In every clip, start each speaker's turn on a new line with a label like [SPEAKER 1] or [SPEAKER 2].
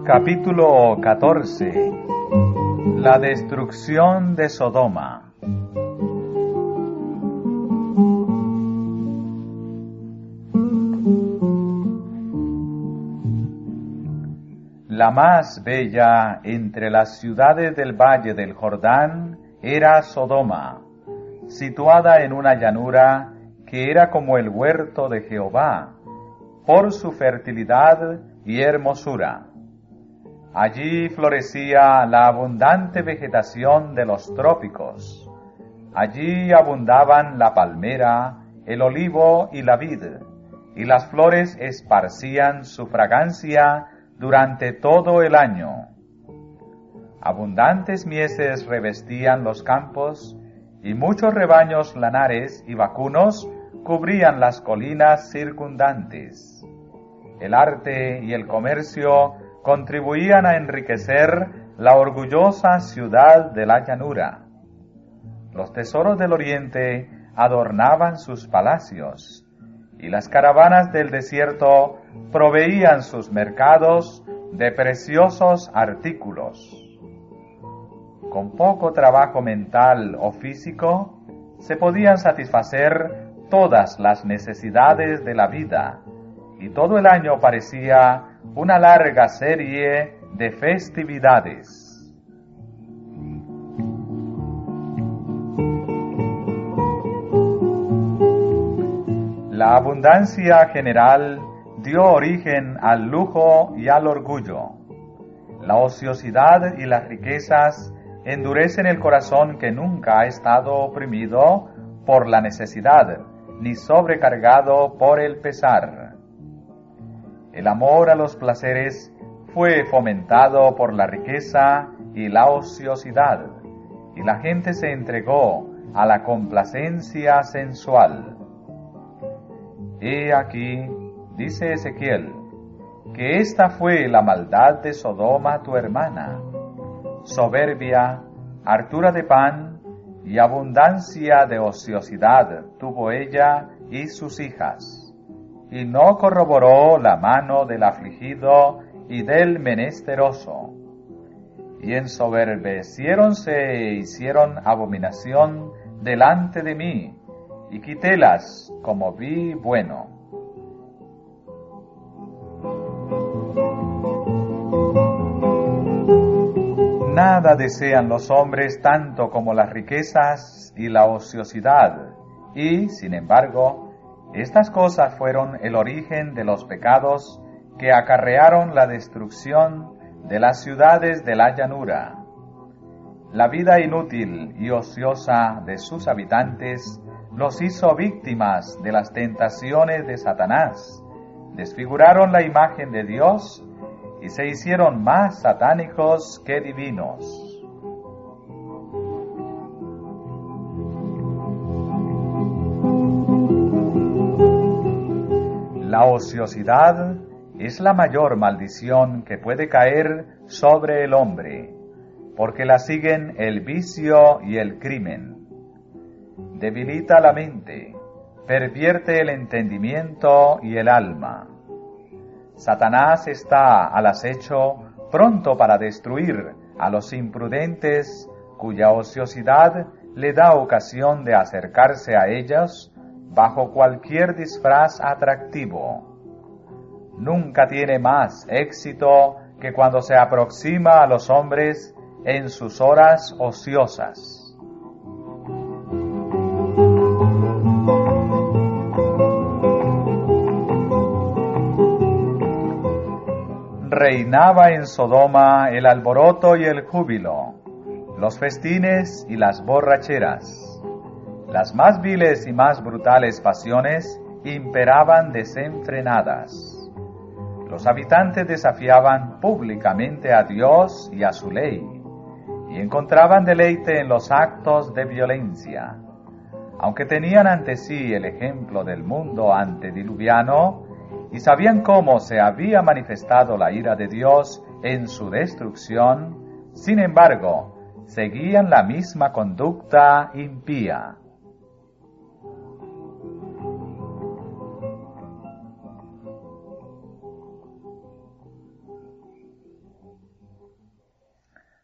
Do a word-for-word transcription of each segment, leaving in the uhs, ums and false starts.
[SPEAKER 1] Capítulo catorce. La destrucción de Sodoma. La más bella entre las ciudades del valle del Jordán era Sodoma, situada en una llanura que era como el huerto de Jehová, por su fertilidad y hermosura. Allí florecía la abundante vegetación de los trópicos. Allí abundaban la palmera, el olivo y la vid, y las flores esparcían su fragancia durante todo el año. Abundantes mieses revestían los campos, y muchos rebaños lanares y vacunos cubrían las colinas circundantes. El arte y el comercio contribuían a enriquecer la orgullosa ciudad de la llanura. Los tesoros del oriente adornaban sus palacios, y las caravanas del desierto proveían sus mercados de preciosos artículos. Con poco trabajo mental o físico, se podían satisfacer todas las necesidades de la vida, y todo el año parecía una larga serie de festividades. La abundancia general dio origen al lujo y al orgullo. La ociosidad y las riquezas endurecen el corazón que nunca ha estado oprimido por la necesidad, ni sobrecargado por el pesar. El amor a los placeres fue fomentado por la riqueza y la ociosidad, y la gente se entregó a la complacencia sensual. He aquí, dice Ezequiel, que esta fue la maldad de Sodoma tu hermana, soberbia, hartura de pan y abundancia de ociosidad tuvo ella y sus hijas. Y no corroboró la mano del afligido y del menesteroso. Y ensoberbeciéronse e hicieron abominación delante de mí, y quitélas como vi bueno. Nada desean los hombres tanto como las riquezas y la ociosidad, y, sin embargo, estas cosas fueron el origen de los pecados que acarrearon la destrucción de las ciudades de la llanura. La vida inútil y ociosa de sus habitantes los hizo víctimas de las tentaciones de Satanás, desfiguraron la imagen de Dios y se hicieron más satánicos que divinos. La ociosidad es la mayor maldición que puede caer sobre el hombre, porque la siguen el vicio y el crimen. Debilita la mente, pervierte el entendimiento y el alma. Satanás está al acecho, pronto para destruir a los imprudentes, cuya ociosidad le da ocasión de acercarse a ellos bajo cualquier disfraz atractivo. Nunca tiene más éxito que cuando se aproxima a los hombres en sus horas ociosas. Reinaba en Sodoma el alboroto y el júbilo, los festines y las borracheras. Las más viles y más brutales pasiones imperaban desenfrenadas. Los habitantes desafiaban públicamente a Dios y a su ley, y encontraban deleite en los actos de violencia. Aunque tenían ante sí el ejemplo del mundo antediluviano, y sabían cómo se había manifestado la ira de Dios en su destrucción, sin embargo, seguían la misma conducta impía.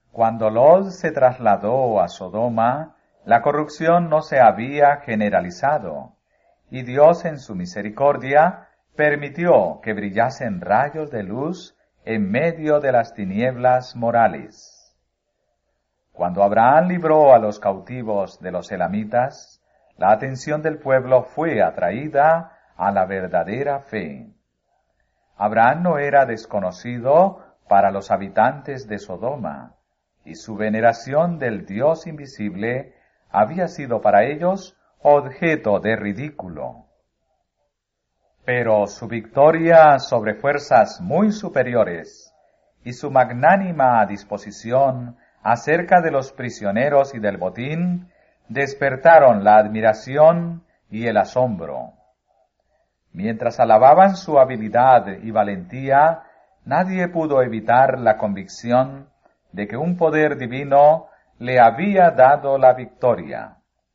[SPEAKER 1] Cuando Lot se trasladó a Sodoma, la corrupción no se había generalizado, y Dios en su misericordia permitió que brillasen rayos de luz en medio de las tinieblas morales. Cuando Abraham libró a los cautivos de los elamitas, la atención del pueblo fue atraída a la verdadera fe. Abraham no era desconocido para los habitantes de Sodoma, y su veneración del Dios invisible había sido para ellos objeto de ridículo. Pero su victoria sobre fuerzas muy superiores y su magnánima disposición acerca de los prisioneros y del botín despertaron la admiración y el asombro. Mientras alababan su habilidad y valentía, nadie pudo evitar la convicción de que un poder divino le había dado la victoria.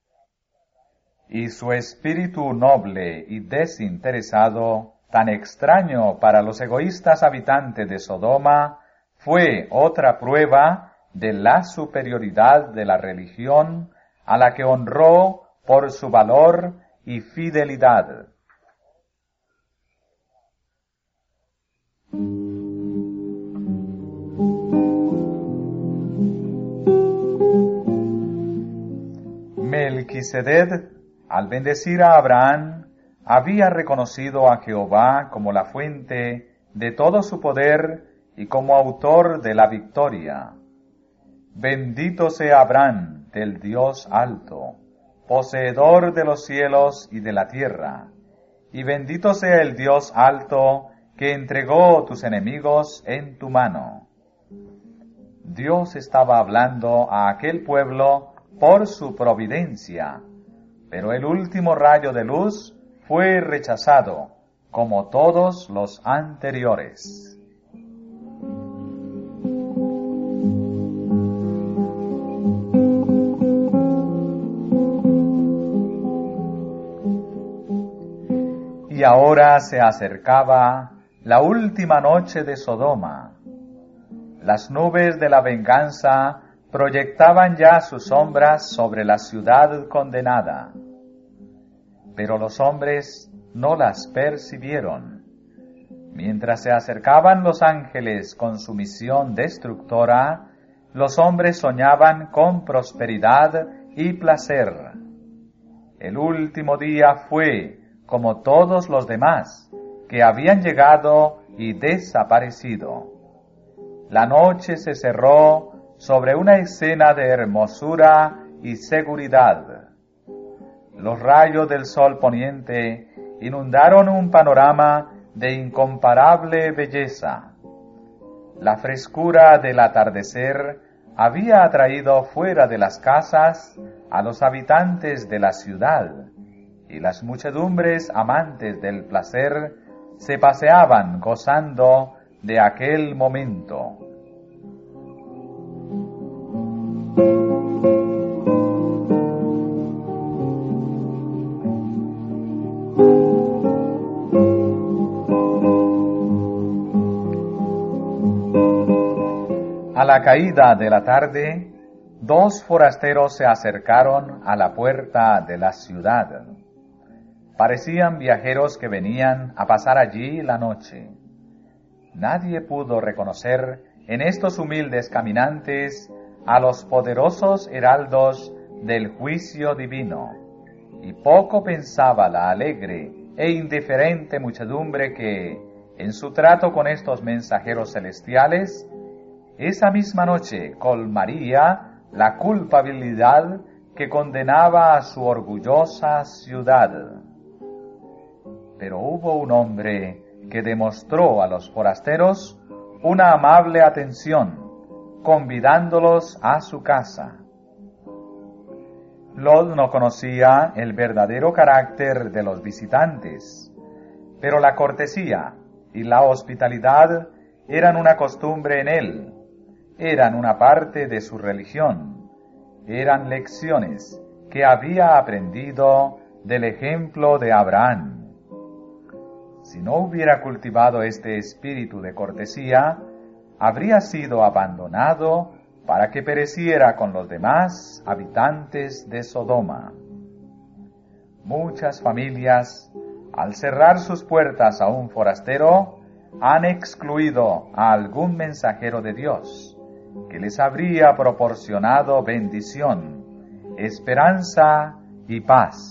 [SPEAKER 1] Y su espíritu noble y desinteresado, tan extraño para los egoístas habitantes de Sodoma, fue otra prueba de la superioridad de la religión a la que honró por su valor y fidelidad. Melquisedec, al bendecir a Abraham, había reconocido a Jehová como la fuente de todo su poder y como autor de la victoria. Bendito sea Abraham del Dios alto, poseedor de los cielos y de la tierra, y bendito sea el Dios alto que entregó tus enemigos en tu mano. Dios estaba hablando a aquel pueblo por su providencia, pero el último rayo de luz fue rechazado, como todos los anteriores. Y ahora se acercaba la última noche de Sodoma. Las nubes de la venganza proyectaban ya sus sombras sobre la ciudad condenada. Pero los hombres no las percibieron. Mientras se acercaban los ángeles con su misión destructora, los hombres soñaban con prosperidad y placer. El último día fue como todos los demás, que habían llegado y desaparecido. La noche se cerró sobre una escena de hermosura y seguridad. Los rayos del sol poniente inundaron un panorama de incomparable belleza. La frescura del atardecer había atraído fuera de las casas a los habitantes de la ciudad, y las muchedumbres amantes del placer se paseaban gozando de aquel momento. A la caída de la tarde, dos forasteros se acercaron a la puerta de la ciudad. Parecían viajeros que venían a pasar allí la noche. Nadie pudo reconocer en estos humildes caminantes a los poderosos heraldos del juicio divino, y poco pensaba la alegre e indiferente muchedumbre que, en su trato con estos mensajeros celestiales, esa misma noche colmaría la culpabilidad que condenaba a su orgullosa ciudad. Pero hubo un hombre que demostró a los forasteros una amable atención, convidándolos a su casa. Lot no conocía el verdadero carácter de los visitantes, pero la cortesía y la hospitalidad eran una costumbre en él, eran una parte de su religión, eran lecciones que había aprendido del ejemplo de Abraham. Si no hubiera cultivado este espíritu de cortesía, habría sido abandonado para que pereciera con los demás habitantes de Sodoma. Muchas familias, al cerrar sus puertas a un forastero, han excluido a algún mensajero de Dios, que les habría proporcionado bendición, esperanza y paz.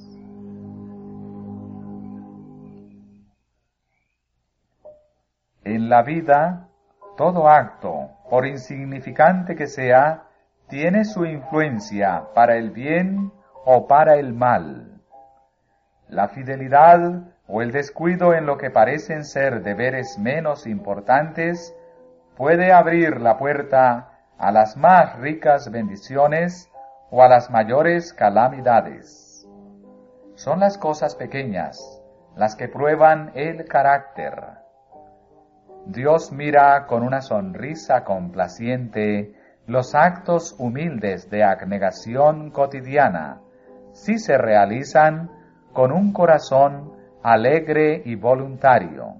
[SPEAKER 1] En la vida, todo acto, por insignificante que sea, tiene su influencia para el bien o para el mal. La fidelidad o el descuido en lo que parecen ser deberes menos importantes puede abrir la puerta a las más ricas bendiciones o a las mayores calamidades. Son las cosas pequeñas las que prueban el carácter. Dios mira con una sonrisa complaciente los actos humildes de abnegación cotidiana, si se realizan con un corazón alegre y voluntario.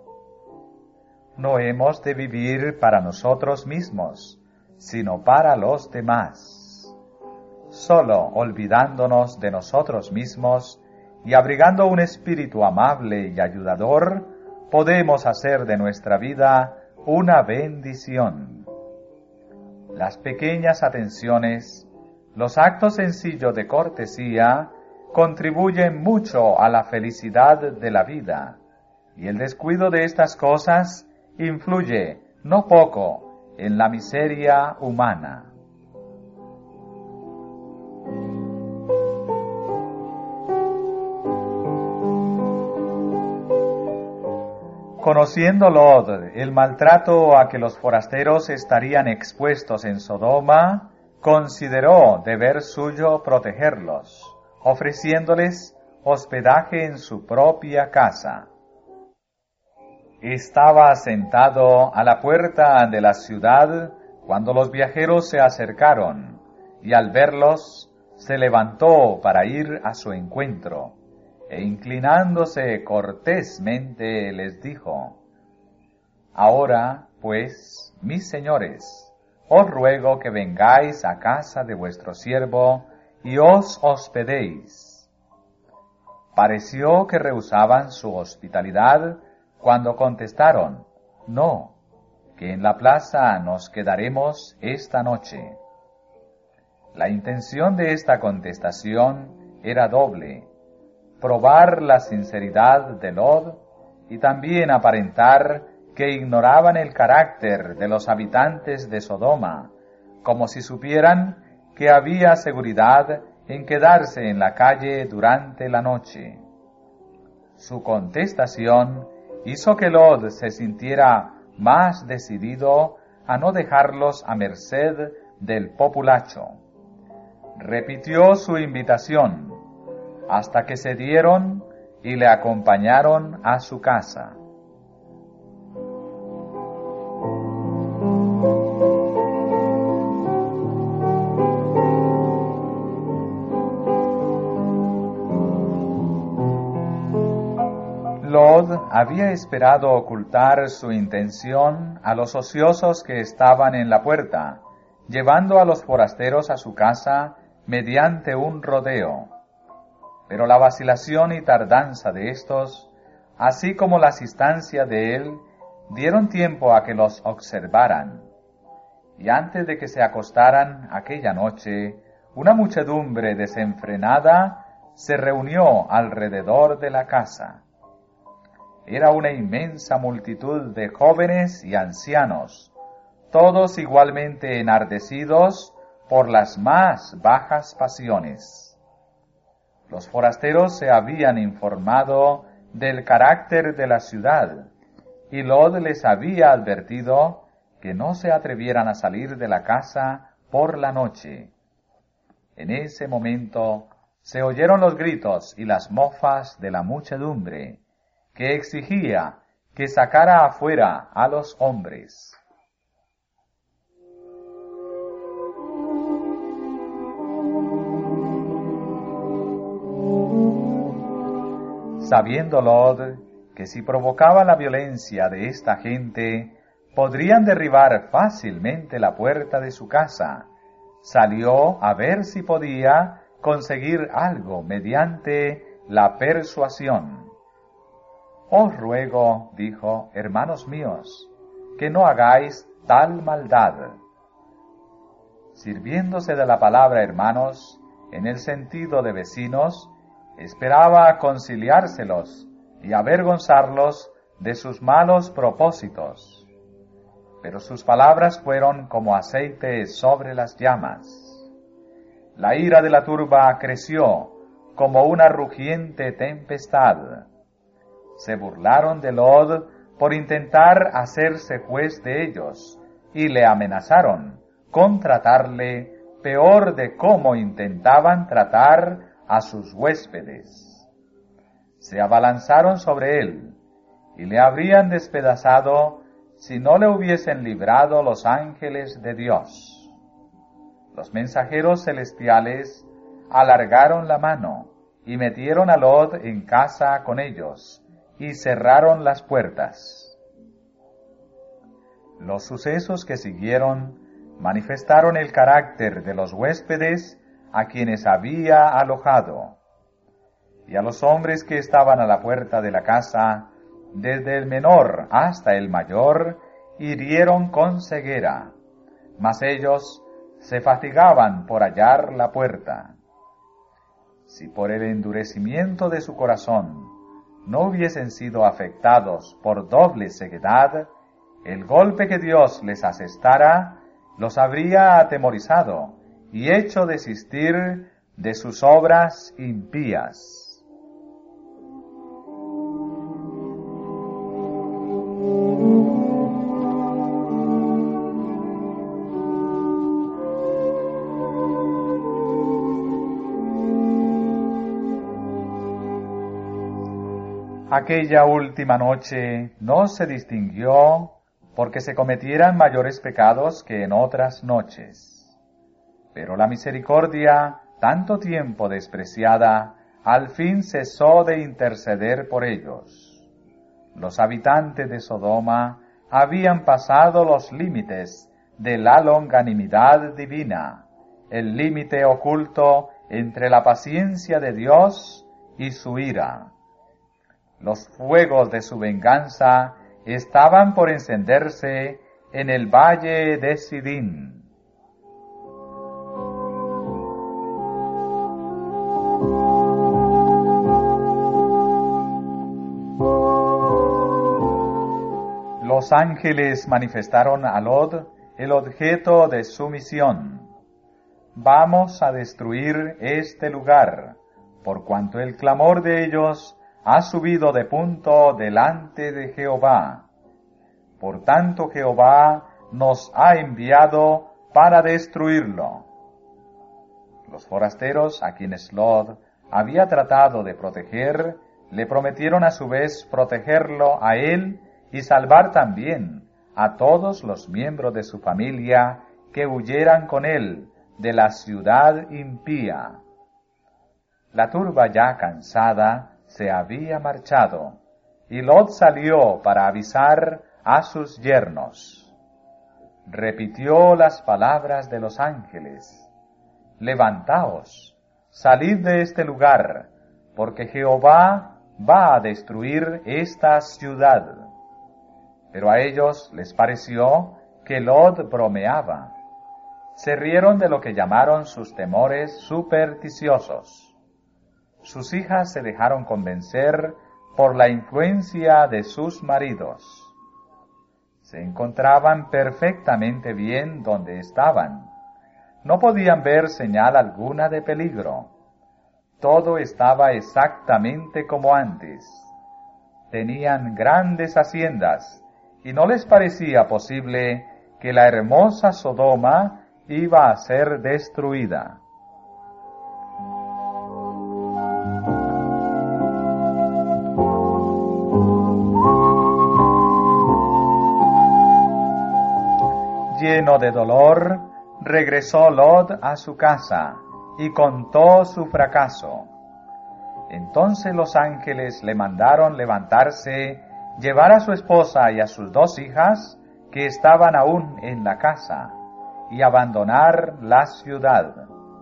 [SPEAKER 1] No hemos de vivir para nosotros mismos, sino para los demás. Solo olvidándonos de nosotros mismos y abrigando un espíritu amable y ayudador, podemos hacer de nuestra vida una bendición. Las pequeñas atenciones, los actos sencillos de cortesía, contribuyen mucho a la felicidad de la vida, y el descuido de estas cosas influye no poco en la miseria humana. Conociendo Lot el maltrato a que los forasteros estarían expuestos en Sodoma, consideró deber suyo protegerlos, ofreciéndoles hospedaje en su propia casa. Estaba sentado a la puerta de la ciudad cuando los viajeros se acercaron, y al verlos se levantó para ir a su encuentro, e inclinándose cortésmente les dijo: Ahora, pues, mis señores, os ruego que vengáis a casa de vuestro siervo y os hospedéis. Pareció que rehusaban su hospitalidad cuando contestaron: No, que en la plaza nos quedaremos esta noche. La intención de esta contestación era doble: probar la sinceridad de Lot y también aparentar que ignoraban el carácter de los habitantes de Sodoma, como si supieran que había seguridad en quedarse en la calle durante la noche. Su contestación hizo que Lot se sintiera más decidido a no dejarlos a merced del populacho. Repitió su invitación hasta que cedieron y le acompañaron a su casa. Lot había esperado ocultar su intención a los ociosos que estaban en la puerta, llevando a los forasteros a su casa mediante un rodeo. Pero la vacilación y tardanza de éstos, así como la asistencia de él, dieron tiempo a que los observaran. Y antes de que se acostaran aquella noche, una muchedumbre desenfrenada se reunió alrededor de la casa. Era una inmensa multitud de jóvenes y ancianos, todos igualmente enardecidos por las más bajas pasiones. Los forasteros se habían informado del carácter de la ciudad, y Lot les había advertido que no se atrevieran a salir de la casa por la noche. En ese momento se oyeron los gritos y las mofas de la muchedumbre, que exigía que sacara afuera a los hombres. Sabiendo Lot que si provocaba la violencia de esta gente, podrían derribar fácilmente la puerta de su casa, salió a ver si podía conseguir algo mediante la persuasión. Os ruego, dijo, hermanos míos, que no hagáis tal maldad. Sirviéndose de la palabra hermanos, en el sentido de vecinos, esperaba conciliárselos y avergonzarlos de sus malos propósitos. Pero sus palabras fueron como aceite sobre las llamas. La ira de la turba creció como una rugiente tempestad. Se burlaron de Lot por intentar hacerse juez de ellos y le amenazaron con tratarle peor de cómo intentaban tratar a sus huéspedes. Se abalanzaron sobre él y le habrían despedazado si no le hubiesen librado los ángeles de Dios. Los mensajeros celestiales alargaron la mano y metieron a Lot en casa con ellos y cerraron las puertas. Los sucesos que siguieron manifestaron el carácter de los huéspedes a quienes había alojado, y a los hombres que estaban a la puerta de la casa, desde el menor hasta el mayor, hirieron con ceguera, mas ellos se fatigaban por hallar la puerta. Si por el endurecimiento de su corazón no hubiesen sido afectados por doble ceguedad, el golpe que Dios les asestara los habría atemorizado y hecho desistir de sus obras impías. Aquella última noche no se distinguió porque se cometieran mayores pecados que en otras noches. Pero la misericordia, tanto tiempo despreciada, al fin cesó de interceder por ellos. Los habitantes de Sodoma habían pasado los límites de la longanimidad divina, el límite oculto entre la paciencia de Dios y su ira. Los fuegos de su venganza estaban por encenderse en el valle de Sidín. Los ángeles manifestaron a Lot el objeto de su misión. Vamos a destruir este lugar, por cuanto el clamor de ellos ha subido de punto delante de Jehová. Por tanto Jehová nos ha enviado para destruirlo. Los forasteros a quienes Lot había tratado de proteger, le prometieron a su vez protegerlo a él y salvar también a todos los miembros de su familia que huyeran con él de la ciudad impía. La turba ya cansada se había marchado, y Lot salió para avisar a sus yernos. Repitió las palabras de los ángeles: levantaos, salid de este lugar, porque Jehová va a destruir esta ciudad. Pero a ellos les pareció que Lot bromeaba. Se rieron de lo que llamaron sus temores supersticiosos. Sus hijas se dejaron convencer por la influencia de sus maridos. Se encontraban perfectamente bien donde estaban. No podían ver señal alguna de peligro. Todo estaba exactamente como antes. Tenían grandes haciendas y no les parecía posible que la hermosa Sodoma iba a ser destruida. Lleno de dolor, regresó Lot a su casa y contó su fracaso. Entonces los ángeles le mandaron levantarse, llevar a su esposa y a sus dos hijas que estaban aún en la casa, y abandonar la ciudad.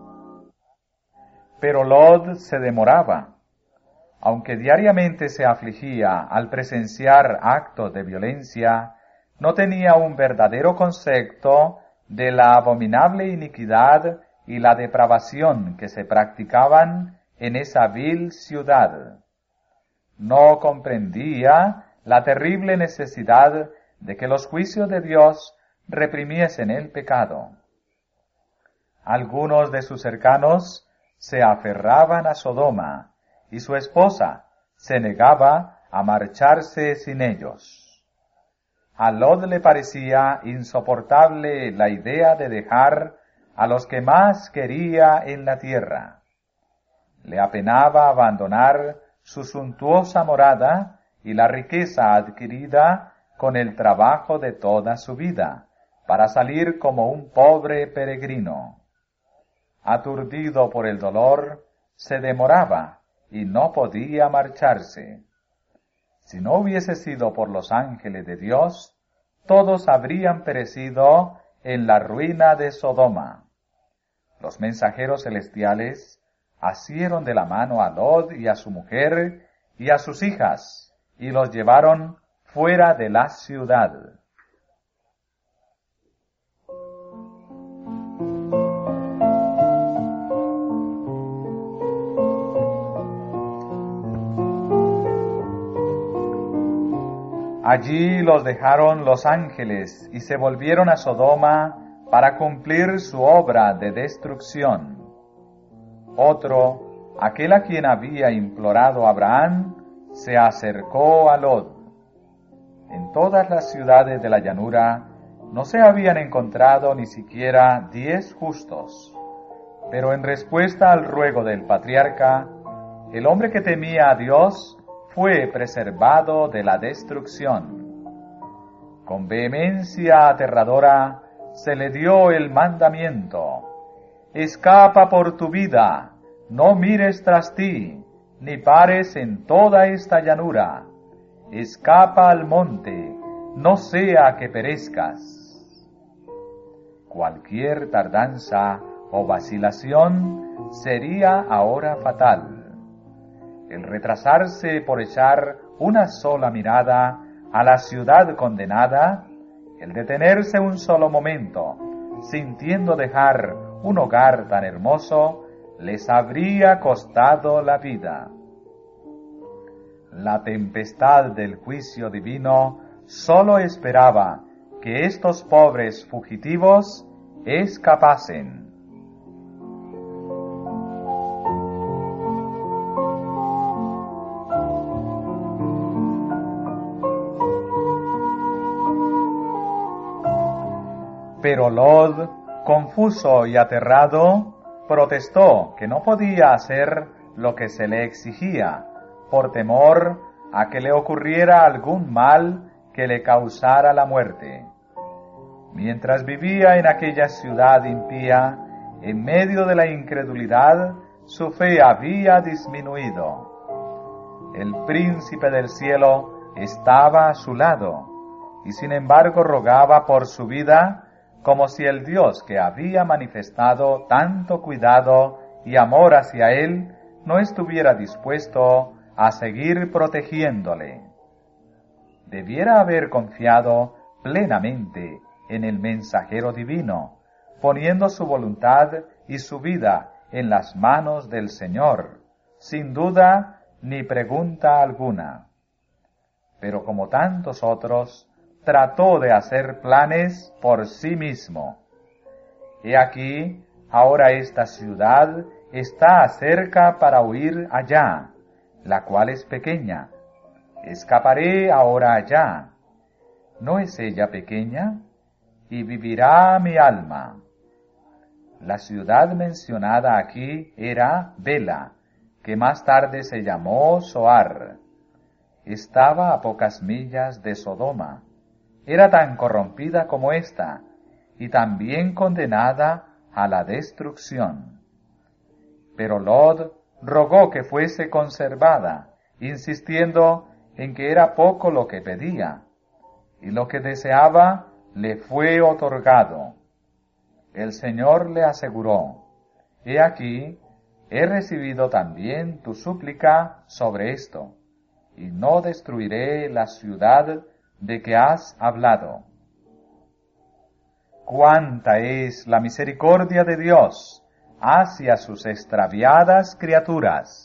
[SPEAKER 1] Pero Lot se demoraba. Aunque diariamente se afligía al presenciar actos de violencia, no tenía un verdadero concepto de la abominable iniquidad y la depravación que se practicaban en esa vil ciudad. No comprendía la terrible necesidad de que los juicios de Dios reprimiesen el pecado. Algunos de sus cercanos se aferraban a Sodoma, y su esposa se negaba a marcharse sin ellos. A Lot le parecía insoportable la idea de dejar a los que más quería en la tierra. Le apenaba abandonar su suntuosa morada y la riqueza adquirida con el trabajo de toda su vida, para salir como un pobre peregrino. Aturdido por el dolor, se demoraba y no podía marcharse. Si no hubiese sido por los ángeles de Dios, todos habrían perecido en la ruina de Sodoma. Los mensajeros celestiales asieron de la mano a Lot y a su mujer y a sus hijas, y los llevaron fuera de la ciudad. Allí los dejaron los ángeles y se volvieron a Sodoma para cumplir su obra de destrucción. Otro, aquel a quien había implorado Abraham, se acercó a Lot. En todas las ciudades de la llanura no se habían encontrado ni siquiera diez justos, pero en respuesta al ruego del patriarca, el hombre que temía a Dios fue preservado de la destrucción. Con vehemencia aterradora se le dio el mandamiento: escapa por tu vida, no mires tras ti, ni pares en toda esta llanura. Escapa al monte, no sea que perezcas. Cualquier tardanza o vacilación sería ahora fatal. El retrasarse por echar una sola mirada a la ciudad condenada, el detenerse un solo momento, sintiendo dejar un hogar tan hermoso, les habría costado la vida. La tempestad del juicio divino sólo esperaba que estos pobres fugitivos escapasen. Pero Lot, confuso y aterrado, protestó que no podía hacer lo que se le exigía, por temor a que le ocurriera algún mal que le causara la muerte. Mientras vivía en aquella ciudad impía, en medio de la incredulidad, su fe había disminuido. El príncipe del cielo estaba a su lado, y sin embargo rogaba por su vida, como si el Dios que había manifestado tanto cuidado y amor hacia él no estuviera dispuesto a seguir protegiéndole. Debiera haber confiado plenamente en el mensajero divino, poniendo su voluntad y su vida en las manos del Señor, sin duda ni pregunta alguna. Pero como tantos otros, trató de hacer planes por sí mismo. He aquí, ahora esta ciudad está cerca para huir allá, la cual es pequeña. Escaparé ahora allá. ¿No es ella pequeña? Y vivirá mi alma. La ciudad mencionada aquí era Bela, que más tarde se llamó Zoar. Estaba a pocas millas de Sodoma. Era tan corrompida como ésta, y también condenada a la destrucción. Pero Lot rogó que fuese conservada, insistiendo en que era poco lo que pedía, y lo que deseaba le fue otorgado. El Señor le aseguró: He aquí, he recibido también tu súplica sobre esto, y no destruiré la ciudad de que has hablado. Cuánta es la misericordia de Dios hacia sus extraviadas criaturas.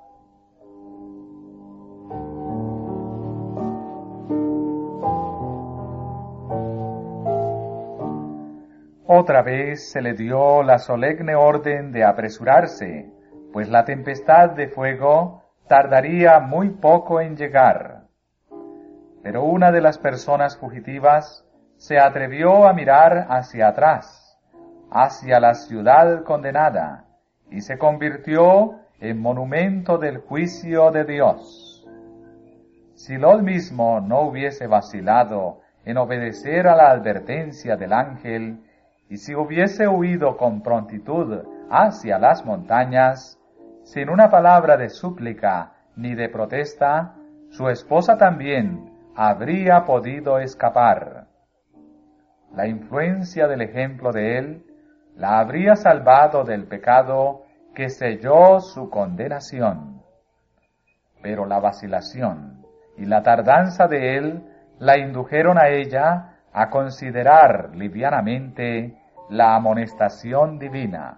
[SPEAKER 1] Otra vez se le dio la solemne orden de apresurarse, pues la tempestad de fuego tardaría muy poco en llegar. Pero una de las personas fugitivas se atrevió a mirar hacia atrás, hacia la ciudad condenada, y se convirtió en monumento del juicio de Dios. Si Lot mismo no hubiese vacilado en obedecer a la advertencia del ángel, y si hubiese huido con prontitud hacia las montañas, sin una palabra de súplica ni de protesta, su esposa también habría podido escapar. La influencia del ejemplo de él la habría salvado del pecado que selló su condenación. Pero la vacilación y la tardanza de él la indujeron a ella a considerar livianamente la amonestación divina.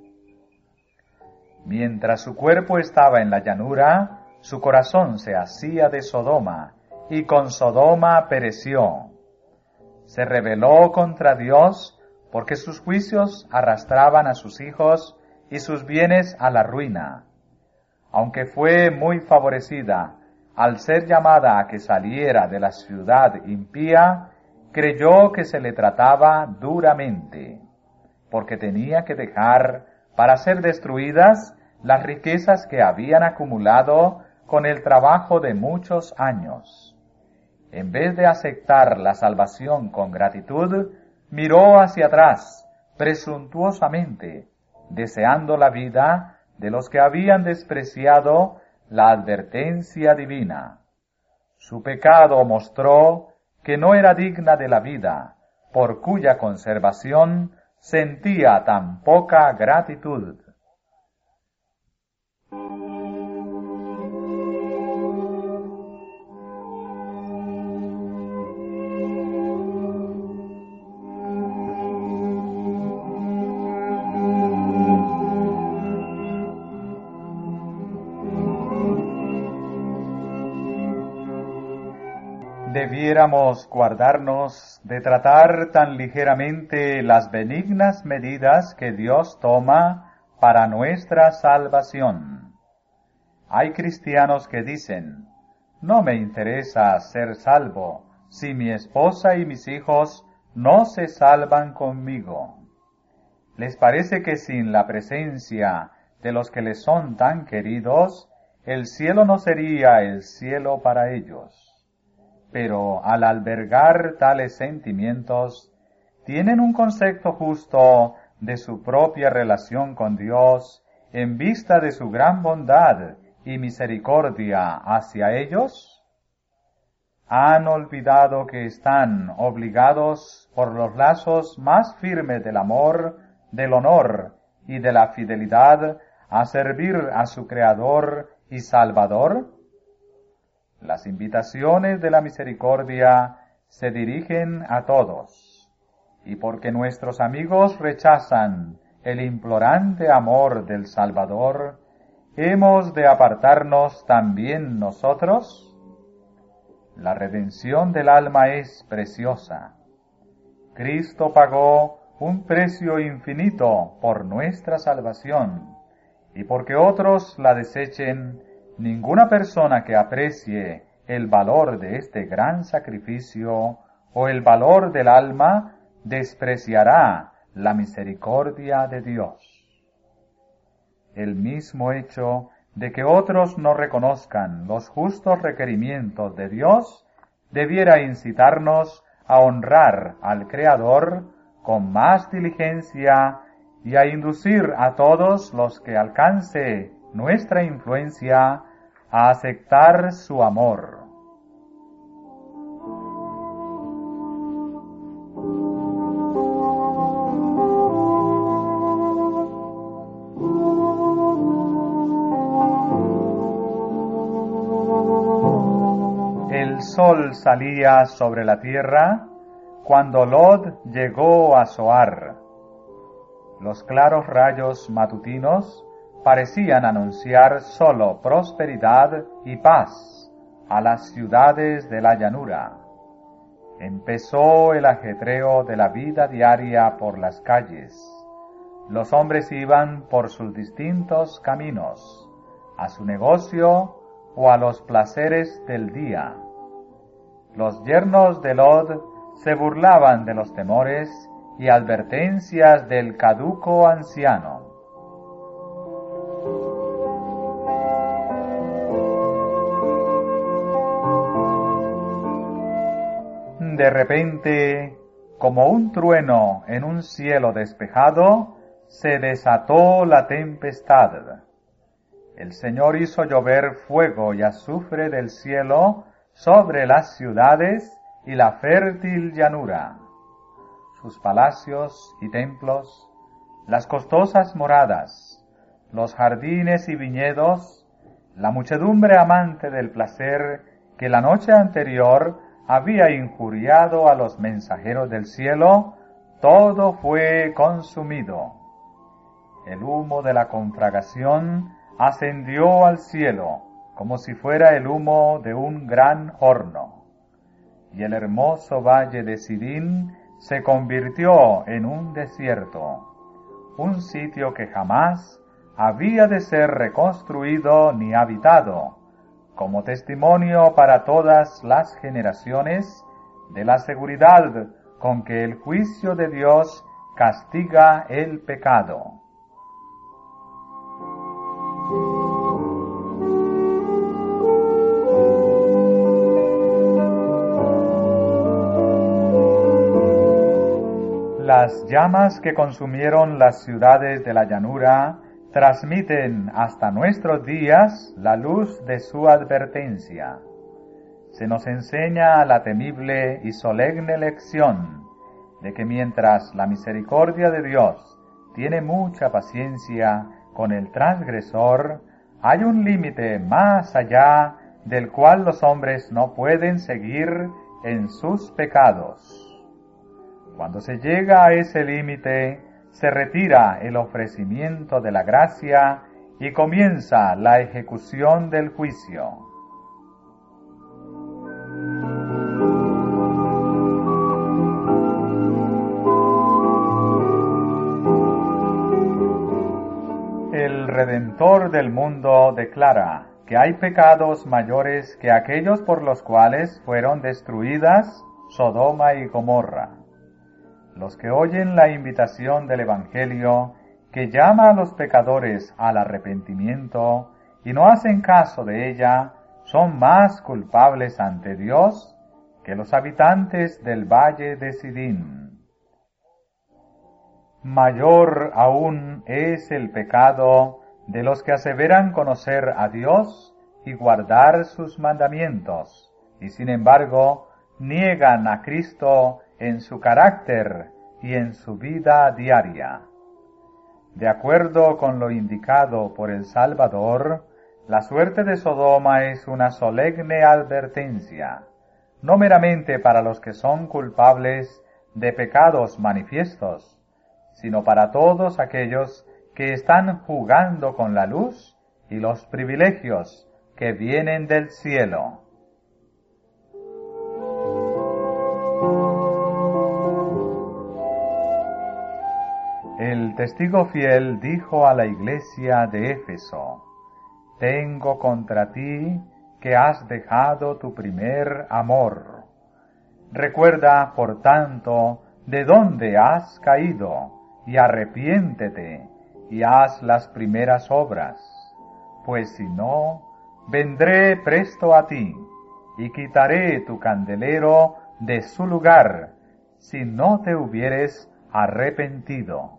[SPEAKER 1] Mientras su cuerpo estaba en la llanura, su corazón se hacía de Sodoma, y con Sodoma pereció. Se rebeló contra Dios, porque sus juicios arrastraban a sus hijos y sus bienes a la ruina. Aunque fue muy favorecida al ser llamada a que saliera de la ciudad impía, creyó que se le trataba duramente, porque tenía que dejar para ser destruidas las riquezas que habían acumulado con el trabajo de muchos años. En vez de aceptar la salvación con gratitud, miró hacia atrás, presuntuosamente, deseando la vida de los que habían despreciado la advertencia divina. Su pecado mostró que no era digna de la vida, por cuya conservación sentía tan poca gratitud. Debiéramos guardarnos de tratar tan ligeramente las benignas medidas que Dios toma para nuestra salvación. Hay cristianos que dicen: no me interesa ser salvo si mi esposa y mis hijos no se salvan conmigo. Les parece que sin la presencia de los que les son tan queridos, el cielo no sería el cielo para ellos. Pero al albergar tales sentimientos, tienen un concepto justo de su propia relación con Dios en vista de su gran bondad y misericordia hacia ellos. ¿Han olvidado que están obligados por los lazos más firmes del amor, del honor y de la fidelidad a servir a su Creador y Salvador? Las invitaciones de la misericordia se dirigen a todos, y porque nuestros amigos rechazan el implorante amor del Salvador, ¿hemos de apartarnos también nosotros? La redención del alma es preciosa. Cristo pagó un precio infinito por nuestra salvación, y porque otros la desechen, ninguna persona que aprecie el valor de este gran sacrificio o el valor del alma despreciará la misericordia de Dios. El mismo hecho de que otros no reconozcan los justos requerimientos de Dios debiera incitarnos a honrar al Creador con más diligencia y a inducir a todos los que alcance nuestra influencia a aceptar su amor. sol salía sobre la tierra cuando Lot llegó a Zoar. Los claros rayos matutinos parecían anunciar solo prosperidad y paz a las ciudades de la llanura. Empezó el ajetreo de la vida diaria por las calles. Los hombres iban por sus distintos caminos, a su negocio o a los placeres del día. Los yernos de Lot se burlaban de los temores y advertencias del caduco anciano. De repente, como un trueno en un cielo despejado, se desató la tempestad. El Señor hizo llover fuego y azufre del cielo sobre las ciudades y la fértil llanura. Sus palacios y templos, las costosas moradas, los jardines y viñedos, la muchedumbre amante del placer que la noche anterior había injuriado a los mensajeros del cielo, todo fue consumido. El humo de la conflagración ascendió al cielo como si fuera el humo de un gran horno, y el hermoso valle de Sidín se convirtió en un desierto, un sitio que jamás había de ser reconstruido ni habitado, como testimonio para todas las generaciones de la seguridad con que el juicio de Dios castiga el pecado. Las llamas que consumieron las ciudades de la llanura transmiten hasta nuestros días la luz de su advertencia. Se nos enseña la temible y solemne lección de que mientras la misericordia de Dios tiene mucha paciencia con el transgresor, hay un límite más allá del cual los hombres no pueden seguir en sus pecados. Cuando se llega a ese límite, se retira el ofrecimiento de la gracia y comienza la ejecución del juicio. El Redentor del mundo declara que hay pecados mayores que aquellos por los cuales fueron destruidas Sodoma y Gomorra. Los que oyen la invitación del Evangelio, que llama a los pecadores al arrepentimiento y no hacen caso de ella, son más culpables ante Dios que los habitantes del valle de Sidín. Mayor aún es el pecado de los que aseveran conocer a Dios y guardar sus mandamientos, y sin embargo niegan a Cristo en su carácter y en su vida diaria. De acuerdo con lo indicado por el Salvador, la suerte de Sodoma es una solemne advertencia, no meramente para los que son culpables de pecados manifiestos, sino para todos aquellos que están jugando con la luz y los privilegios que vienen del cielo. El testigo fiel dijo a la iglesia de Éfeso: «Tengo contra ti que has dejado tu primer amor. Recuerda, por tanto, de dónde has caído, y arrepiéntete, y haz las primeras obras. Pues si no, vendré presto a ti, y quitaré tu candelero de su lugar, si no te hubieres arrepentido».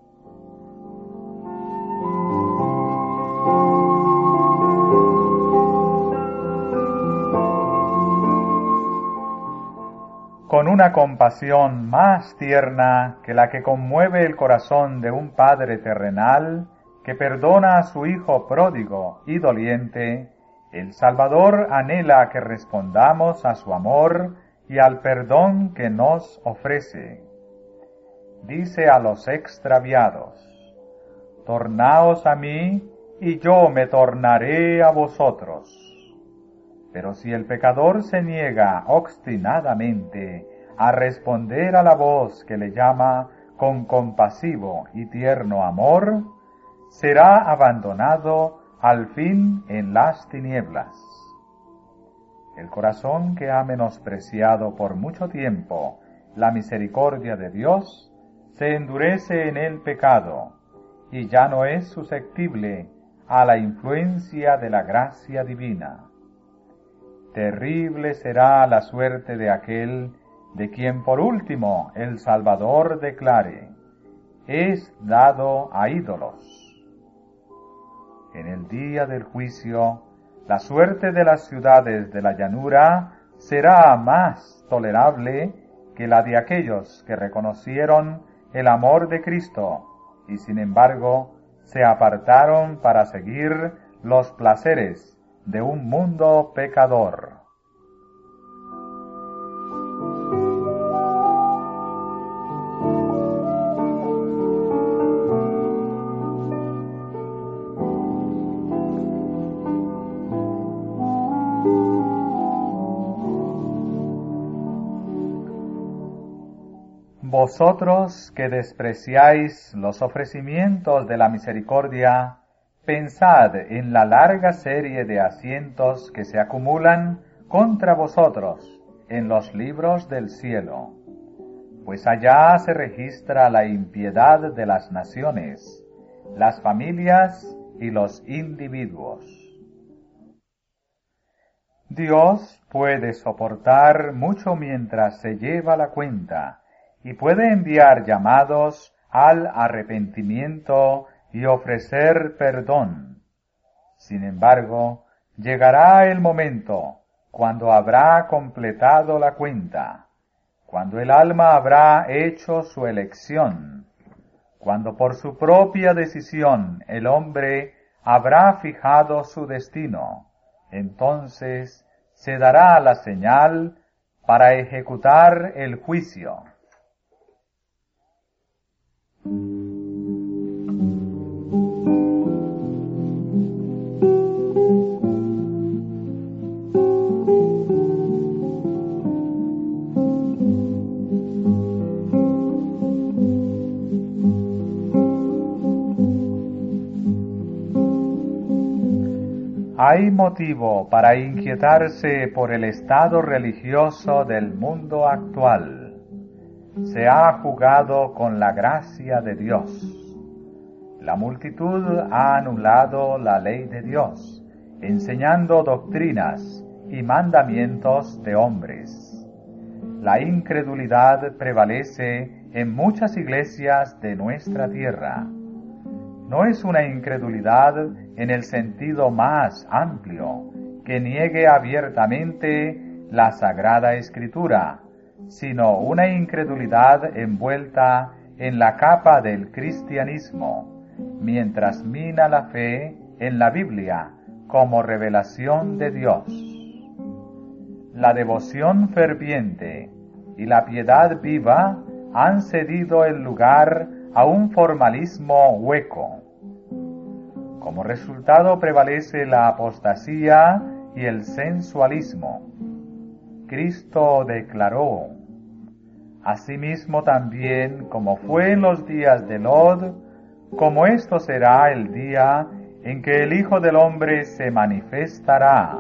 [SPEAKER 1] Con una compasión más tierna que la que conmueve el corazón de un padre terrenal que perdona a su hijo pródigo y doliente, El Salvador anhela que respondamos a su amor y al perdón que nos ofrece. Dice a los extraviados: tornaos a mí, y yo me tornaré a vosotros. Pero si el pecador se niega obstinadamente a responder a la voz que le llama con compasivo y tierno amor, será abandonado al fin en las tinieblas. El corazón que ha menospreciado por mucho tiempo la misericordia de Dios se endurece en el pecado y ya no es susceptible a la influencia de la gracia divina. Terrible será la suerte de aquel de quien por último el Salvador declare: es dado a ídolos. En el día del juicio, la suerte de las ciudades de la llanura será más tolerable que la de aquellos que reconocieron el amor de Cristo y sin embargo se apartaron para seguir los placeres de un mundo pecador. Vosotros que despreciáis los ofrecimientos de la misericordia, pensad en la larga serie de asientos que se acumulan contra vosotros en los libros del cielo, pues allá se registra la impiedad de las naciones, las familias y los individuos. Dios puede soportar mucho mientras se lleva la cuenta, y puede enviar llamados al arrepentimiento y ofrecer perdón. Sin embargo, llegará el momento cuando habrá completado la cuenta, cuando el alma habrá hecho su elección, cuando por su propia decisión el hombre habrá fijado su destino. Entonces se dará la señal para ejecutar el juicio. Hay motivo para inquietarse por el estado religioso del mundo actual. Se ha jugado con la gracia de Dios. La multitud ha anulado la ley de Dios, enseñando doctrinas y mandamientos de hombres. La incredulidad prevalece en muchas iglesias de nuestra tierra. No es una incredulidad en el sentido más amplio, que niegue abiertamente la Sagrada Escritura, sino una incredulidad envuelta en la capa del cristianismo, mientras mina la fe en la Biblia como revelación de Dios. La devoción ferviente y la piedad viva han cedido el lugar a un formalismo hueco. Como resultado prevalece la apostasía y el sensualismo. Cristo declaró: asimismo también como fue en los días de Lot, como esto será el día en que el Hijo del Hombre se manifestará.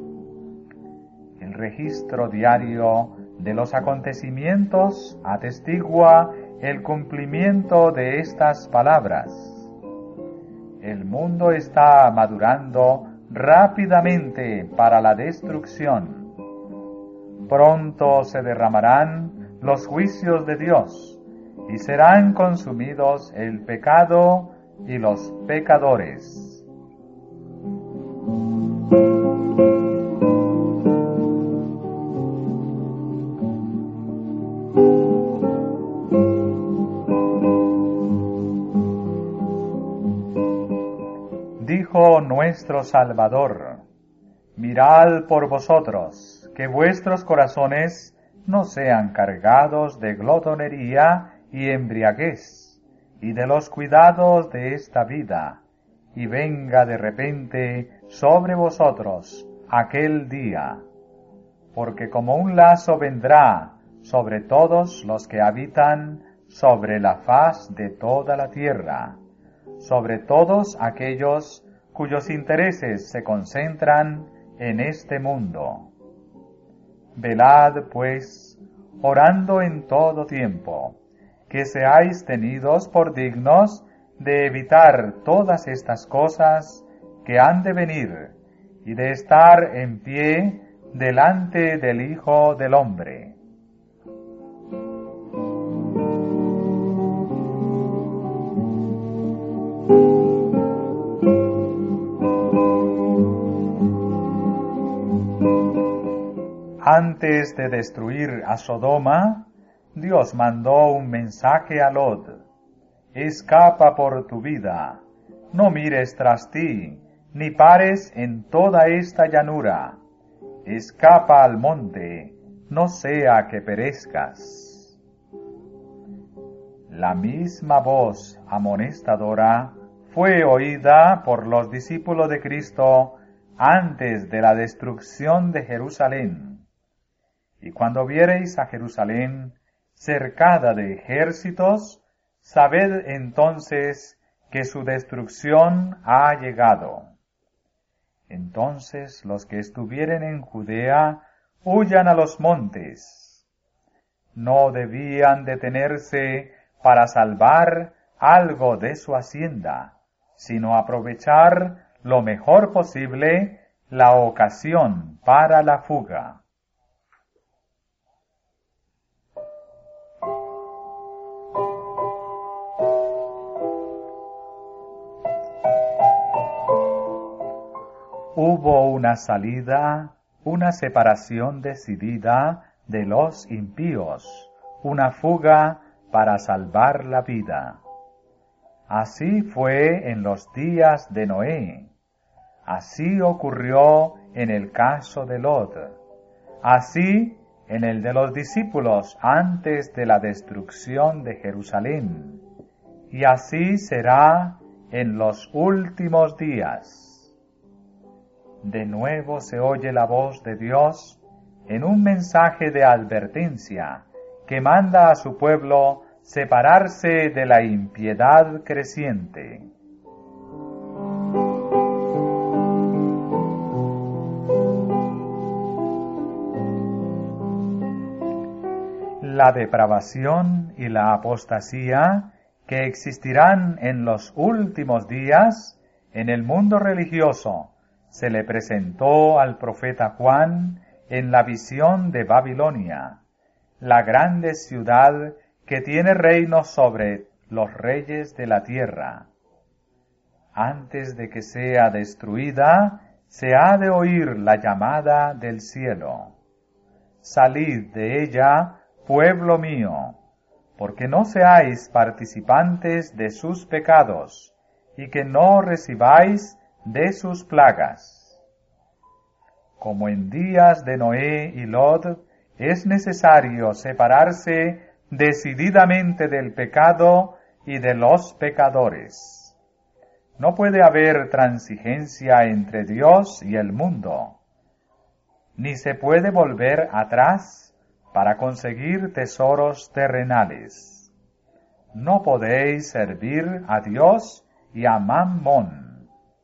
[SPEAKER 1] El registro diario de los acontecimientos atestigua el cumplimiento de estas palabras. El mundo está madurando rápidamente para la destrucción. Pronto se derramarán los juicios de Dios y serán consumidos el pecado y los pecadores. Dijo nuestro Salvador: Mirad por vosotros, que vuestros corazones no sean cargados de glotonería y embriaguez, y de los cuidados de esta vida, y venga de repente sobre vosotros aquel día, porque como un lazo vendrá sobre todos los que habitan sobre la faz de toda la tierra, sobre todos aquellos cuyos intereses se concentran en este mundo. Velad, pues, orando en todo tiempo, que seáis tenidos por dignos de evitar todas estas cosas que han de venir, y de estar en pie delante del Hijo del Hombre. Antes de destruir a Sodoma, Dios mandó un mensaje a Lot: escapa por tu vida, no mires tras ti, ni pares en toda esta llanura. Escapa al monte, no sea que perezcas. La misma voz amonestadora fue oída por los discípulos de Cristo antes de la destrucción de Jerusalén. Y cuando viereis a Jerusalén cercada de ejércitos, sabed entonces que su destrucción ha llegado. Entonces los que estuvieren en Judea huyan a los montes. No debían detenerse para salvar algo de su hacienda, sino aprovechar lo mejor posible la ocasión para la fuga. Hubo una salida, una separación decidida de los impíos, una fuga para salvar la vida. Así fue en los días de Noé. Así ocurrió en el caso de Lot. Así en el de los discípulos antes de la destrucción de Jerusalén. Y así será en los últimos días. De nuevo se oye la voz de Dios en un mensaje de advertencia que manda a su pueblo separarse de la impiedad creciente. La depravación y la apostasía que existirán en los últimos días en el mundo religioso se le presentó al profeta Juan en la visión de Babilonia, la grande ciudad que tiene reino sobre los reyes de la tierra. Antes de que sea destruida, se ha de oír la llamada del cielo: salid de ella, pueblo mío, porque no seáis participantes de sus pecados, y que no recibáis de sus plagas. Como en días de Noé y Lot, es necesario separarse decididamente del pecado y de los pecadores. No puede haber transigencia entre Dios y el mundo, ni se puede volver atrás para conseguir tesoros terrenales. No podéis servir a Dios y a Mammón.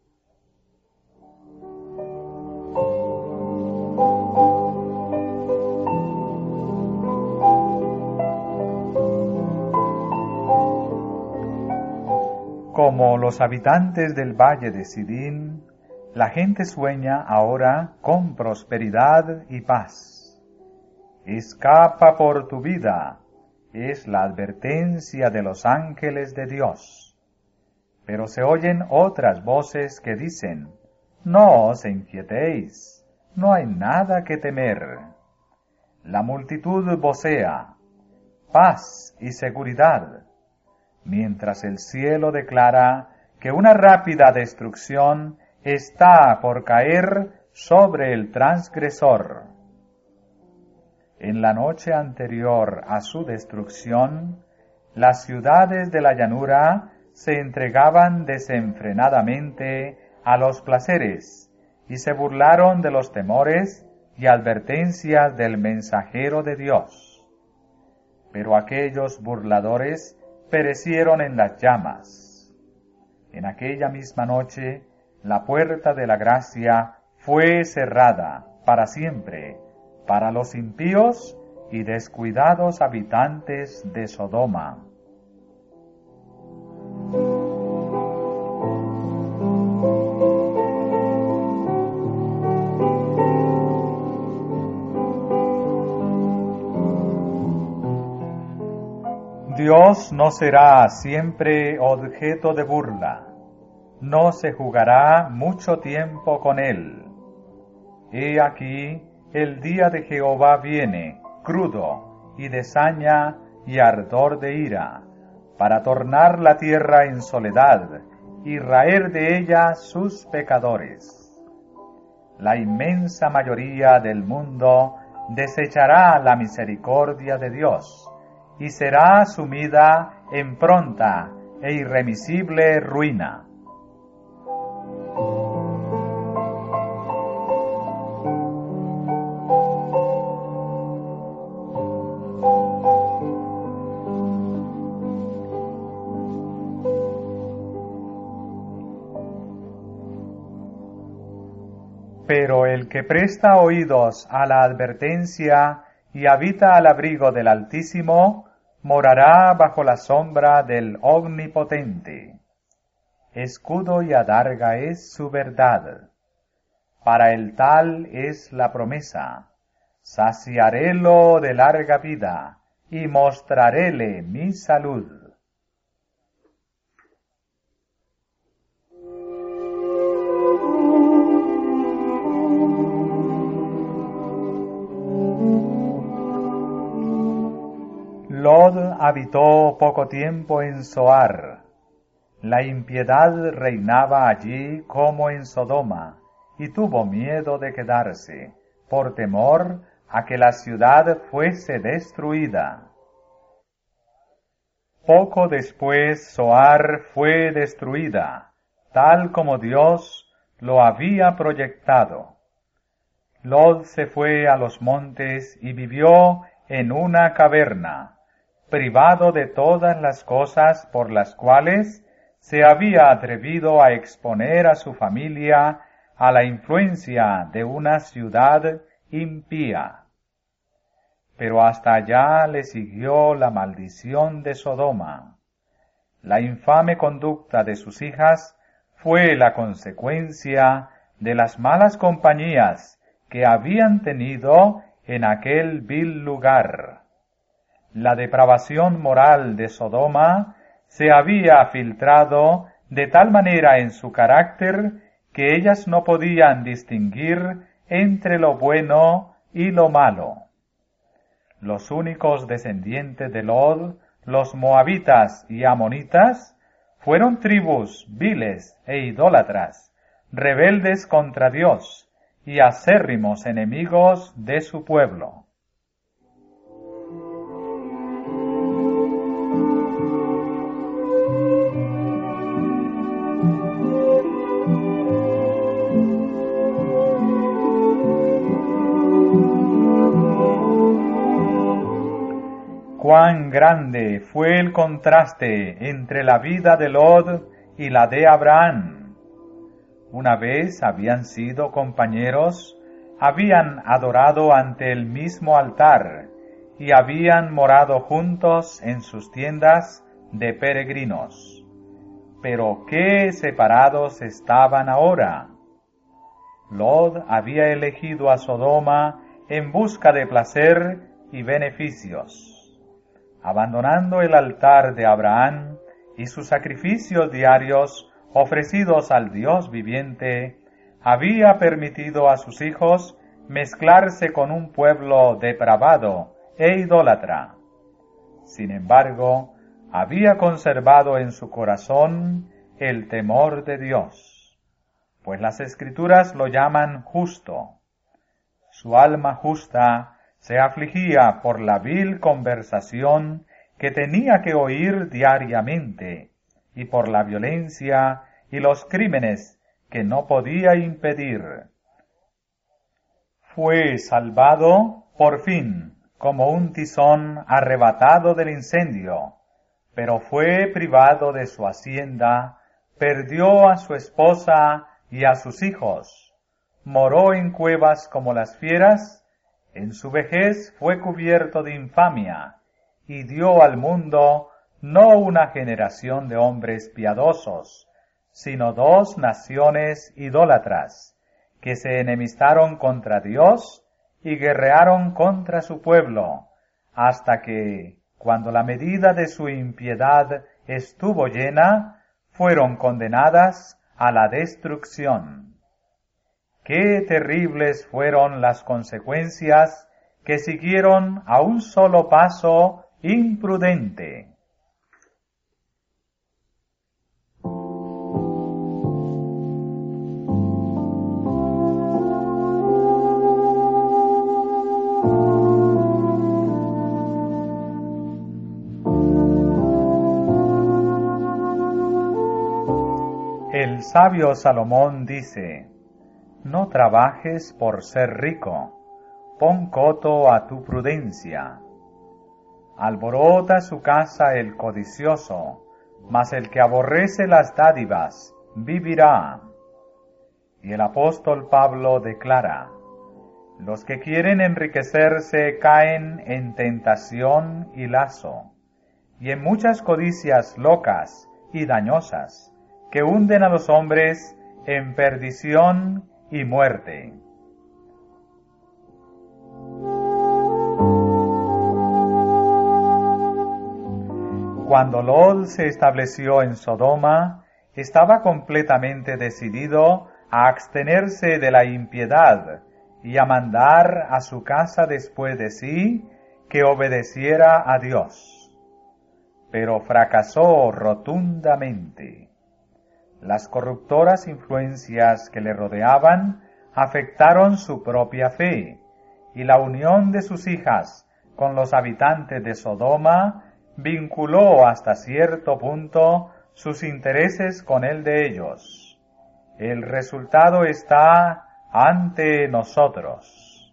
[SPEAKER 1] Como los habitantes del valle de Sidín, la gente sueña ahora con prosperidad y paz. Escapa por tu vida, es la advertencia de los ángeles de Dios. Pero se oyen otras voces que dicen: no os inquietéis, no hay nada que temer. La multitud vocea: paz y seguridad, mientras el cielo declara que una rápida destrucción está por caer sobre el transgresor. En la noche anterior a su destrucción, las ciudades de la llanura se entregaban desenfrenadamente a los placeres y se burlaron de los temores y advertencias del mensajero de Dios. Pero aquellos burladores perecieron en las llamas. En aquella misma noche, la puerta de la gracia fue cerrada para siempre para los impíos y descuidados habitantes de Sodoma. Dios no será siempre objeto de burla, no se jugará mucho tiempo con él. He aquí, el día de Jehová viene, crudo, y de saña y ardor de ira, para tornar la tierra en soledad, y raer de ella sus pecadores. La inmensa mayoría del mundo desechará la misericordia de Dios, y será sumida en pronta e irremisible ruina. Pero el que presta oídos a la advertencia y habita al abrigo del Altísimo, morará bajo la sombra del Omnipotente. Escudo y adarga es su verdad. Para el tal es la promesa. Saciarélo de larga vida, y mostraréle mi salud. Lod habitó poco tiempo en Zoar. La impiedad reinaba allí como en Sodoma, y tuvo miedo de quedarse, por temor a que la ciudad fuese destruida. Poco después Zoar fue destruida, tal como Dios lo había proyectado. Lod se fue a los montes y vivió en una caverna, privado de todas las cosas por las cuales se había atrevido a exponer a su familia a la influencia de una ciudad impía. Pero hasta allá le siguió la maldición de Sodoma. La infame conducta de sus hijas fue la consecuencia de las malas compañías que habían tenido en aquel vil lugar. La depravación moral de Sodoma se había filtrado de tal manera en su carácter que ellas no podían distinguir entre lo bueno y lo malo. Los únicos descendientes de Lod, los moabitas y amonitas, fueron tribus viles e idólatras, rebeldes contra Dios y acérrimos enemigos de su pueblo. Cuán grande fue el contraste entre la vida de Lod y la de Abraham. Una vez habían sido compañeros, habían adorado ante el mismo altar y habían morado juntos en sus tiendas de peregrinos. Pero qué separados estaban ahora. Lod había elegido a Sodoma en busca de placer y beneficios. Abandonando el altar de Abraham y sus sacrificios diarios ofrecidos al Dios viviente, había permitido a sus hijos mezclarse con un pueblo depravado e idólatra. Sin embargo, había conservado en su corazón el temor de Dios. pues las Escrituras lo llaman justo. Su alma justa se afligía por la vil conversación que tenía que oír diariamente, y por la violencia y los crímenes que no podía impedir. Fue salvado, por fin, como un tizón arrebatado del incendio, pero fue privado de su hacienda, perdió a su esposa y a sus hijos, moró en cuevas como las fieras, en su vejez fue cubierto de infamia, y dio al mundo no una generación de hombres piadosos, sino dos naciones idólatras, que se enemistaron contra Dios y guerrearon contra su pueblo, hasta que, cuando la medida de su impiedad estuvo llena, fueron condenadas a la destrucción. Qué terribles fueron las consecuencias que siguieron a un solo paso imprudente. El sabio Salomón dice: no trabajes por ser rico, pon coto a tu prudencia. Alborota su casa el codicioso, mas el que aborrece las dádivas vivirá. Y el apóstol Pablo declara: los que quieren enriquecerse caen en tentación y lazo, y en muchas codicias locas y dañosas, que hunden a los hombres en perdición y muerte. Cuando Lot se estableció en Sodoma, estaba completamente decidido a abstenerse de la impiedad y a mandar a su casa después de sí que obedeciera a Dios. Pero fracasó rotundamente. Las corruptoras influencias que le rodeaban afectaron su propia fe, y la unión de sus hijas con los habitantes de Sodoma vinculó hasta cierto punto sus intereses con el de ellos. El resultado está ante nosotros.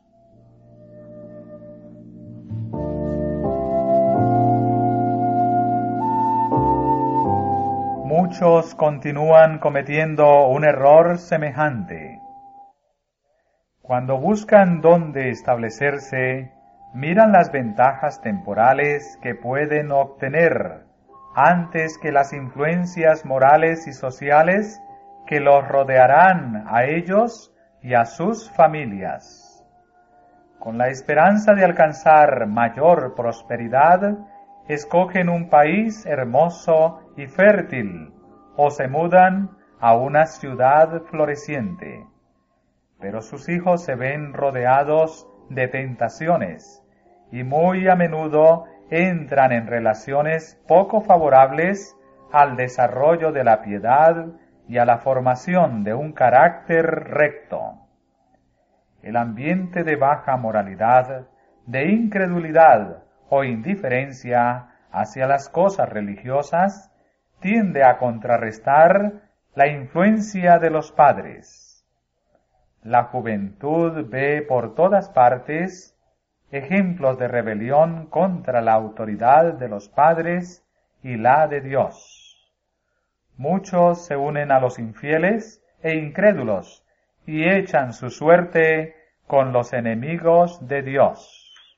[SPEAKER 1] Muchos continúan cometiendo un error semejante. Cuando buscan dónde establecerse, miran las ventajas temporales que pueden obtener antes que las influencias morales y sociales que los rodearán a ellos y a sus familias. Con la esperanza de alcanzar mayor prosperidad, escogen un país hermoso y fértil, o se mudan a una ciudad floreciente. Pero sus hijos se ven rodeados de tentaciones, y muy a menudo entran en relaciones poco favorables al desarrollo de la piedad y a la formación de un carácter recto. El ambiente de baja moralidad, de incredulidad o indiferencia hacia las cosas religiosas tiende a contrarrestar la influencia de los padres. La juventud ve por todas partes ejemplos de rebelión contra la autoridad de los padres y la de Dios. Muchos se unen a los infieles e incrédulos y echan su suerte con los enemigos de Dios.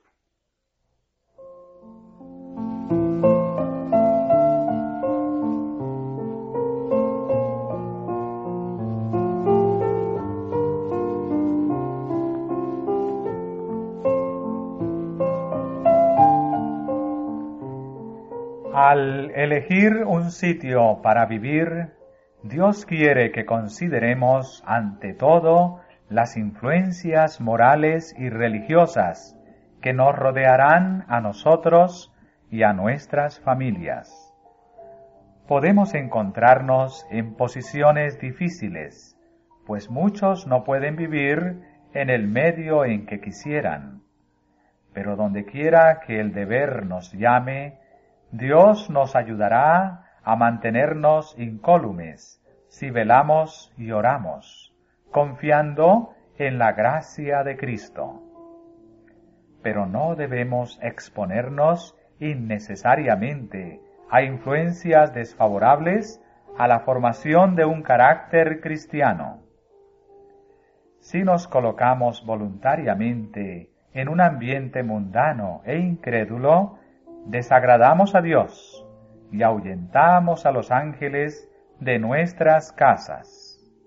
[SPEAKER 1] Al elegir un sitio para vivir, Dios quiere que consideremos ante todo las influencias morales y religiosas que nos rodearán a nosotros y a nuestras familias. Podemos encontrarnos en posiciones difíciles, pues muchos no pueden vivir en el medio en que quisieran. Pero donde quiera que el deber nos llame, Dios nos ayudará a mantenernos incólumes si velamos y oramos, confiando en la gracia de Cristo. Pero no debemos exponernos innecesariamente a influencias desfavorables a la formación de un carácter cristiano. Si nos colocamos voluntariamente en un ambiente mundano e incrédulo, desagradamos a Dios y ahuyentamos a los ángeles de nuestras casas.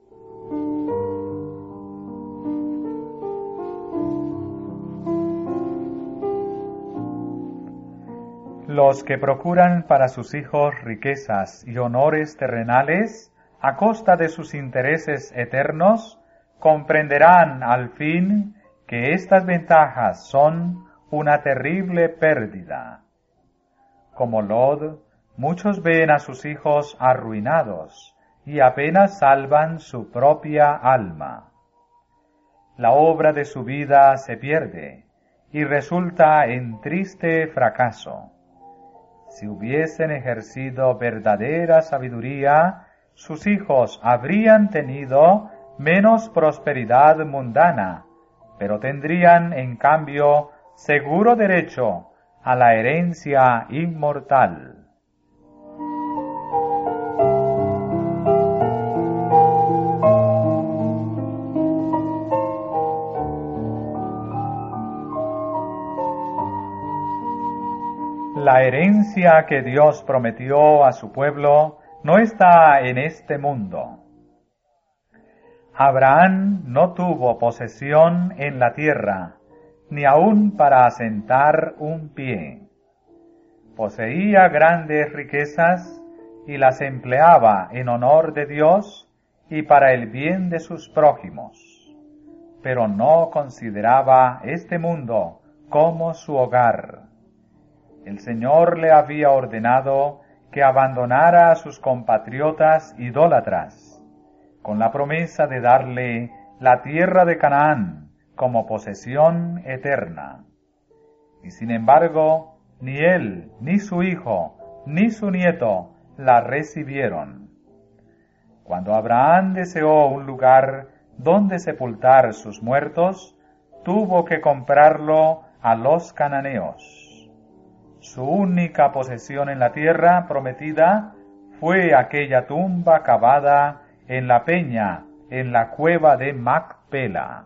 [SPEAKER 1] Los que procuran para sus hijos riquezas y honores terrenales a costa de sus intereses eternos, comprenderán al fin que estas ventajas son una terrible pérdida. Como Lot, muchos ven a sus hijos arruinados y apenas salvan su propia alma. La obra de su vida se pierde y resulta en triste fracaso. Si hubiesen ejercido verdadera sabiduría, sus hijos habrían tenido menos prosperidad mundana, pero tendrían en cambio seguro derecho a la herencia inmortal. La herencia que Dios prometió a su pueblo no está en este mundo. Abraham no tuvo posesión en la tierra, ni aun para asentar un pie. Poseía grandes riquezas y las empleaba en honor de Dios y para el bien de sus prójimos, pero no consideraba este mundo como su hogar. El Señor le había ordenado que abandonara a sus compatriotas idólatras, con la promesa de darle la tierra de Canaán como posesión eterna. Y sin embargo, ni él, ni su hijo, ni su nieto la recibieron. Cuando Abraham deseó un lugar donde sepultar sus muertos, tuvo que comprarlo a los cananeos. Su única posesión en la tierra prometida fue aquella tumba cavada en la peña, en la cueva de Macpela.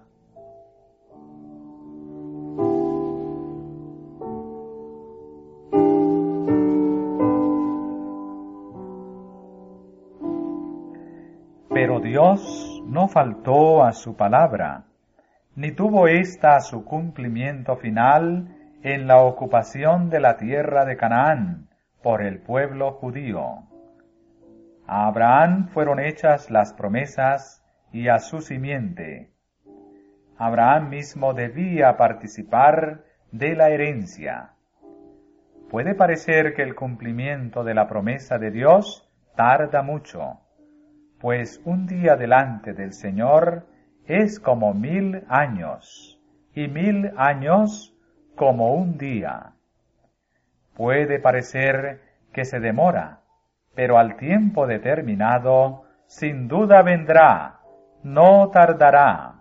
[SPEAKER 1] Pero Dios no faltó a su palabra, ni tuvo ésta su cumplimiento final en la ocupación de la tierra de Canaán por el pueblo judío. A Abraham fueron hechas las promesas y a su simiente. Abraham mismo debía participar de la herencia. Puede parecer que el cumplimiento de la promesa de Dios tarda mucho, pues un día delante del Señor es como mil años, y mil años como un día. Puede parecer que se demora, pero al tiempo determinado, sin duda vendrá, no tardará.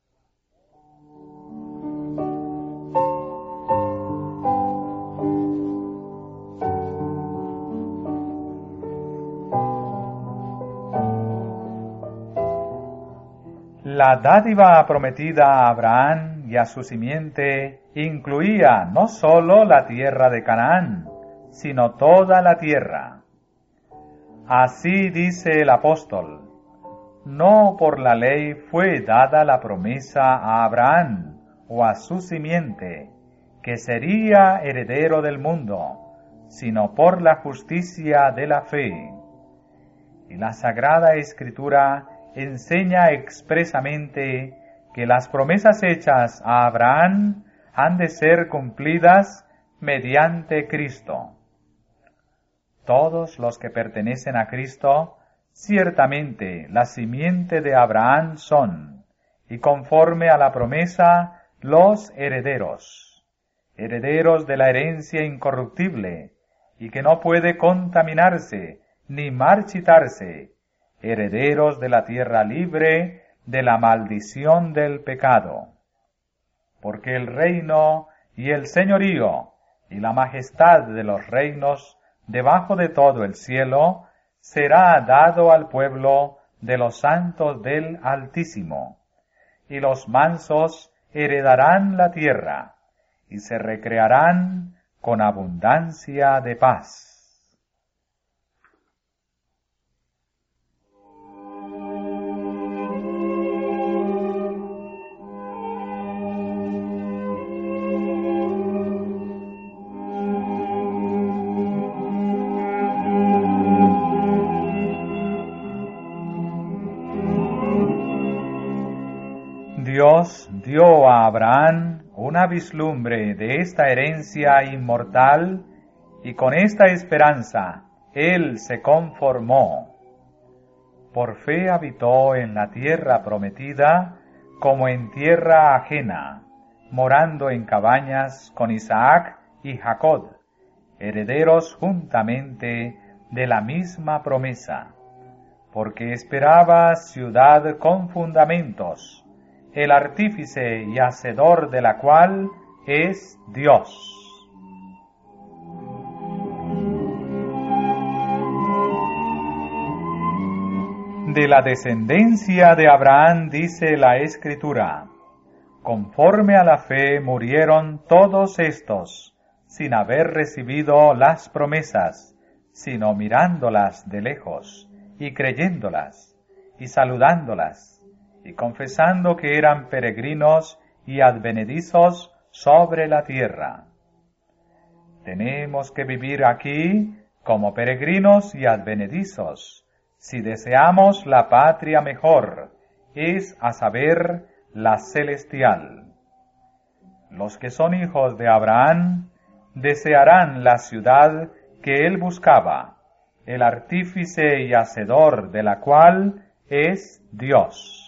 [SPEAKER 1] La dádiva prometida a Abraham y a su simiente incluía no sólo la tierra de Canaán, sino toda la tierra. Así dice el apóstol: no por la ley fue dada la promesa a Abraham o a su simiente, que sería heredero del mundo, sino por la justicia de la fe. Y la Sagrada Escritura enseña expresamente que las promesas hechas a Abraham han de ser cumplidas mediante Cristo. Todos los que pertenecen a Cristo ciertamente la simiente de Abraham son, y conforme a la promesa, los herederos, herederos de la herencia incorruptible, y que no puede contaminarse, ni marchitarse, herederos de la tierra libre, de la maldición del pecado. Porque el reino y el señorío y la majestad de los reinos debajo de todo el cielo será dado al pueblo de los santos del Altísimo, y los mansos heredarán la tierra, y se recrearán con abundancia de paz. Dios dio a Abraham una vislumbre de esta herencia inmortal, y con esta esperanza él se conformó. Por fe habitó en la tierra prometida como en tierra ajena, morando en cabañas con Isaac y Jacob, herederos juntamente de la misma promesa, porque esperaba ciudad con fundamentos, el artífice y hacedor de la cual es Dios. De la descendencia de Abraham dice la Escritura: conforme a la fe murieron todos estos, sin haber recibido las promesas, sino mirándolas de lejos, y creyéndolas, y saludándolas, y confesando que eran peregrinos y advenedizos sobre la tierra. Tenemos que vivir aquí como peregrinos y advenedizos, si deseamos la patria mejor, es a saber, la celestial. Los que son hijos de Abraham desearán la ciudad que él buscaba, el artífice y hacedor de la cual es Dios.